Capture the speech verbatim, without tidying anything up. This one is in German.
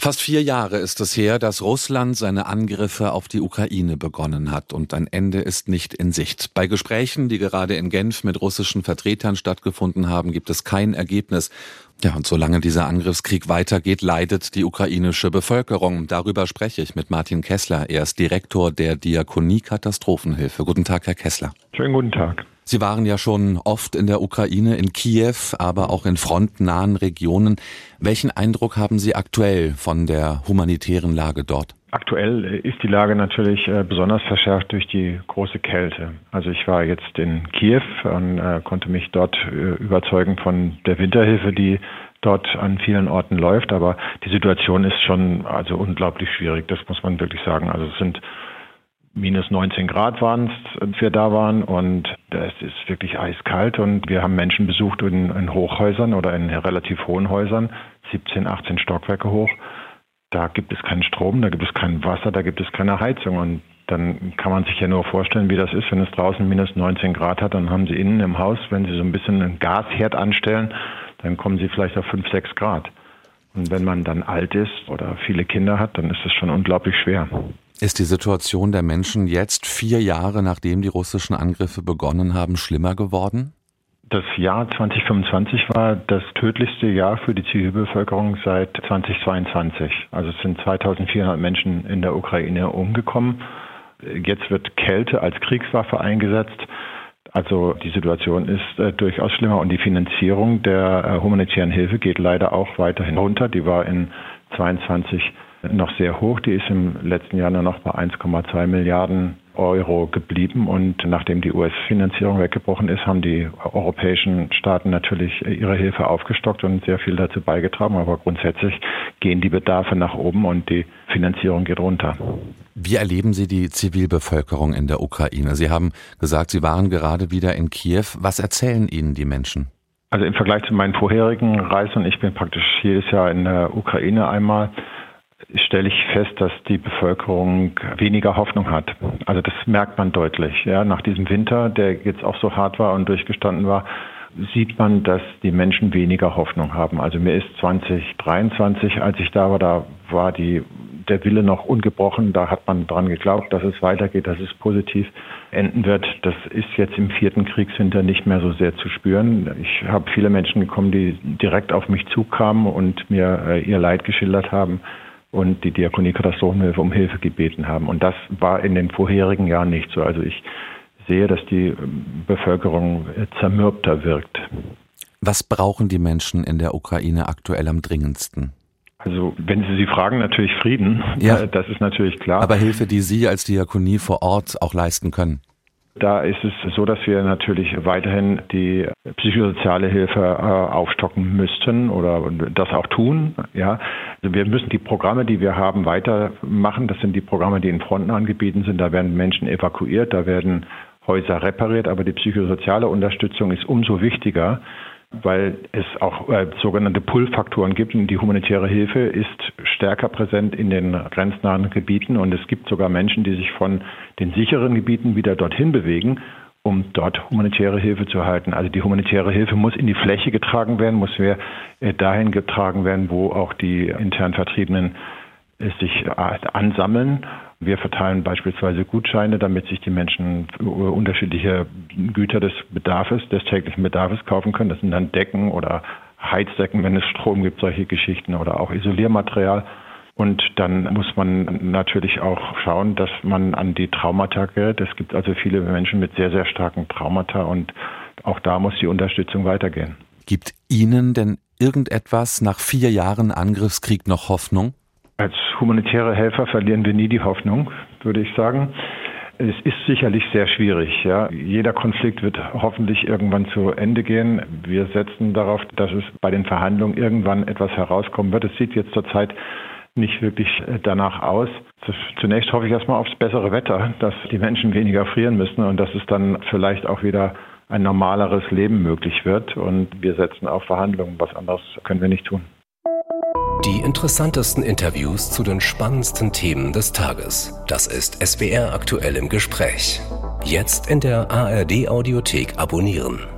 Fast vier Jahre ist es her, dass Russland seine Angriffe auf die Ukraine begonnen hat und ein Ende ist nicht in Sicht. Bei Gesprächen, die gerade in Genf mit russischen Vertretern stattgefunden haben, gibt es kein Ergebnis. Ja, und solange dieser Angriffskrieg weitergeht, leidet die ukrainische Bevölkerung. Darüber spreche ich mit Martin Kessler. Er ist Direktor der Diakonie Katastrophenhilfe. Guten Tag, Herr Kessler. Schönen guten Tag. Sie waren ja schon oft in der Ukraine, in Kiew, aber auch in frontnahen Regionen. Welchen Eindruck haben Sie aktuell von der humanitären Lage dort? Aktuell ist die Lage natürlich besonders verschärft durch die große Kälte. Also ich war jetzt in Kiew und äh, konnte mich dort äh, überzeugen von der Winterhilfe, die dort an vielen Orten läuft. Aber die Situation ist schon also unglaublich schwierig, das muss man wirklich sagen. Also es sind minus neunzehn Grad waren es, als wir da waren, und es ist wirklich eiskalt, und wir haben Menschen besucht in, in Hochhäusern oder in relativ hohen Häusern, siebzehn, achtzehn Stockwerke hoch. Da gibt es keinen Strom, da gibt es kein Wasser, da gibt es keine Heizung, und dann kann man sich ja nur vorstellen, wie das ist, wenn es draußen minus neunzehn Grad hat. Dann haben Sie innen im Haus, wenn Sie so ein bisschen einen Gasherd anstellen, dann kommen Sie vielleicht auf fünf, sechs Grad. Und wenn man dann alt ist oder viele Kinder hat, dann ist es schon unglaublich schwer. Ist die Situation der Menschen jetzt, vier Jahre nachdem die russischen Angriffe begonnen haben, schlimmer geworden? Das Jahr zwanzig fünfundzwanzig war das tödlichste Jahr für die Zivilbevölkerung seit zweitausendzweiundzwanzig. Also es sind zweitausendvierhundert Menschen in der Ukraine umgekommen. Jetzt wird Kälte als Kriegswaffe eingesetzt. Also die Situation ist äh, durchaus schlimmer, und die Finanzierung der äh, humanitären Hilfe geht leider auch weiterhin runter. Die war in zweiundzwanzig noch sehr hoch. Die ist im letzten Jahr nur noch bei eins Komma zwei Milliarden Euro geblieben, und nachdem die U S-Finanzierung weggebrochen ist, haben die europäischen Staaten natürlich ihre Hilfe aufgestockt und sehr viel dazu beigetragen, aber grundsätzlich gehen die Bedarfe nach oben und die Finanzierung geht runter. Wie erleben Sie die Zivilbevölkerung in der Ukraine? Sie haben gesagt, Sie waren gerade wieder in Kiew. Was erzählen Ihnen die Menschen? Also im Vergleich zu meinen vorherigen Reisen, ich bin praktisch jedes Jahr in der Ukraine einmal, stelle ich fest, dass die Bevölkerung weniger Hoffnung hat. Also das merkt man deutlich. Ja, nach diesem Winter, der jetzt auch so hart war und durchgestanden war, sieht man, dass die Menschen weniger Hoffnung haben. Also mir ist zwanzig dreiundzwanzig, als ich da war, da war die, der Wille noch ungebrochen. Da hat man dran geglaubt, dass es weitergeht, dass es positiv enden wird. Das ist jetzt im vierten Kriegswinter nicht mehr so sehr zu spüren. Ich habe viele Menschen gekommen, die direkt auf mich zukamen und mir äh, ihr Leid geschildert haben und die Diakonie Katastrophenhilfe um Hilfe gebeten haben. Und das war in den vorherigen Jahren nicht so. Also ich sehe, dass die Bevölkerung zermürbter wirkt. Was brauchen die Menschen in der Ukraine aktuell am dringendsten? Also wenn Sie sie fragen, natürlich Frieden. Ja. Das ist natürlich klar. Aber Hilfe, die Sie als Diakonie vor Ort auch leisten können? Da ist es so, dass wir natürlich weiterhin die psychosoziale Hilfe äh, aufstocken müssten oder das auch tun. Ja, also wir müssen die Programme, die wir haben, weitermachen. Das sind die Programme, die in frontnahen Gebieten sind. Da werden Menschen evakuiert, da werden Häuser repariert. Aber die psychosoziale Unterstützung ist umso wichtiger, weil es auch äh, sogenannte Pull-Faktoren gibt. Und die humanitäre Hilfe ist stärker präsent in den grenznahen Gebieten. Und es gibt sogar Menschen, die sich von den sicheren Gebieten wieder dorthin bewegen, um dort humanitäre Hilfe zu erhalten. Also die humanitäre Hilfe muss in die Fläche getragen werden, muss wir, äh, dahin getragen werden, wo auch die intern Vertriebenen äh, sich äh, ansammeln. Wir verteilen beispielsweise Gutscheine, damit sich die Menschen unterschiedliche Güter des Bedarfs, des täglichen Bedarfs kaufen können. Das sind dann Decken oder Heizdecken, wenn es Strom gibt, solche Geschichten, oder auch Isoliermaterial. Und dann muss man natürlich auch schauen, dass man an die Traumata gerät. Es gibt also viele Menschen mit sehr, sehr starken Traumata, und auch da muss die Unterstützung weitergehen. Gibt Ihnen denn irgendetwas nach vier Jahren Angriffskrieg noch Hoffnung? Als humanitäre Helfer verlieren wir nie die Hoffnung, würde ich sagen. Es ist sicherlich sehr schwierig. Ja. Jeder Konflikt wird hoffentlich irgendwann zu Ende gehen. Wir setzen darauf, dass es bei den Verhandlungen irgendwann etwas herauskommen wird. Es sieht jetzt zurzeit nicht wirklich danach aus. Zunächst hoffe ich erstmal aufs bessere Wetter, dass die Menschen weniger frieren müssen und dass es dann vielleicht auch wieder ein normaleres Leben möglich wird. Und wir setzen auf Verhandlungen. Was anderes können wir nicht tun. Die interessantesten Interviews zu den spannendsten Themen des Tages. Das ist S W R aktuell im Gespräch. Jetzt in der A R D Audiothek abonnieren.